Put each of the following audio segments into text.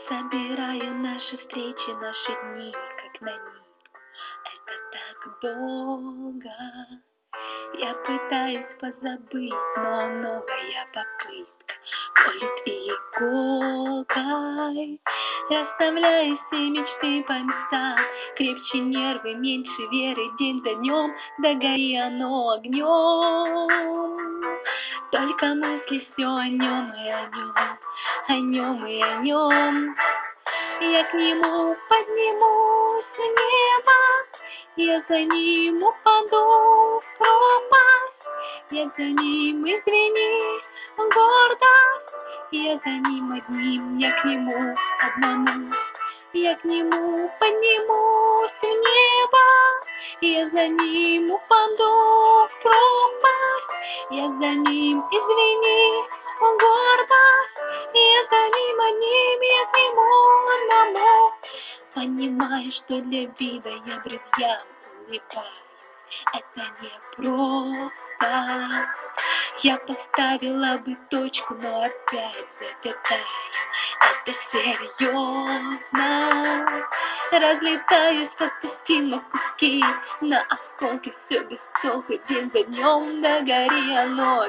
Собираю наши встречи, наши дни, как на нитку. Это так долго. Я пытаюсь позабыть, но новая попытка колет и иголкой. Расставляю все мечты по местам, крепче нервы, меньше веры, день за днем, да гори оно огнем. Только мысли все о нем и о нем, о нем и о нем. Я к нему поднимусь в небо, я за ним упаду в пропасть, я за ним извинись, гордость, я за ним одним, я к нему одному. Я к нему поднимусь в небо, я за ним упаду в пропасть, я за ним извинись, гордость, я за ним одним, я к нему одному. Понимаю, что для вида я друзьям улыбаюсь, это непросто. Я поставила бы точку, но опять запятаю. Это серьезно. Разлетаюсь по пути на куски, на осколки все без толку, день за днем, да гори оно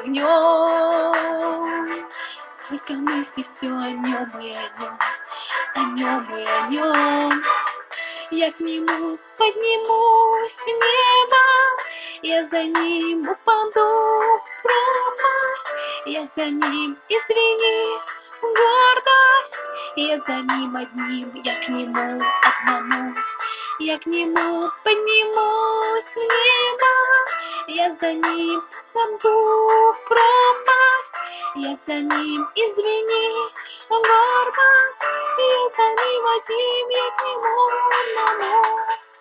огнем. Только мысли все о нем и о нем, о нем и о нем. Я к нему поднимусь в небо, я за ним упаду в пропасть, я за ним извинись, гордость, я за ним одним, я к нему одному. Я к нему поднимусь в небо, я за ним упаду в пропасть, я за ним извинись, гордость, я за ним одним, я к нему одному.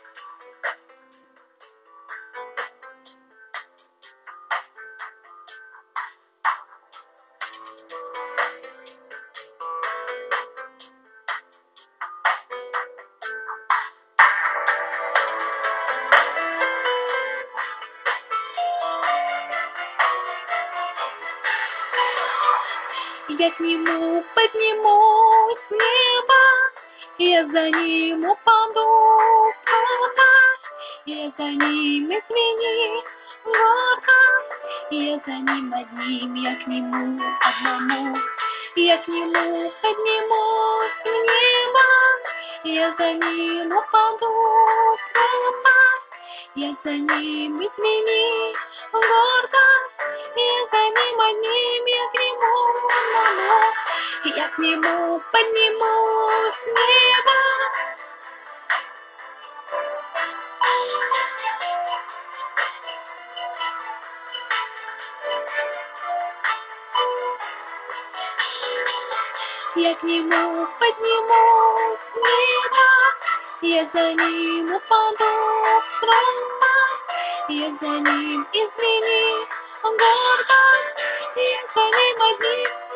Я к нему поднимусь в небо, я за ним упаду в пропасть, я за ним извинись, гордость, я за ним одним, я к нему одному. Я к нему поднимусь в небо, я за ним упаду в пропасть, я за ним извинись, гордость, я за ним одним, я к нему одному. Я к нему поднимусь в небо. Я к нему поднимусь в небо, я за ним упаду в пропасть, я за ним извинись, гордость, я за ним одним.